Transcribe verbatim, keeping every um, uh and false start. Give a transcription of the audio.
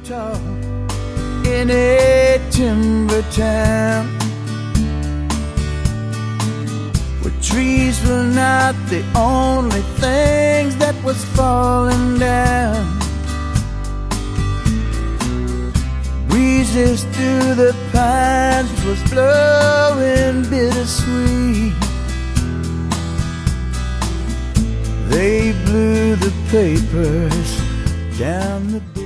Utah, in a timber town, where trees were not the only things that was falling down. Breezes through the pines was blowing bittersweet. They blew the papers down the beach.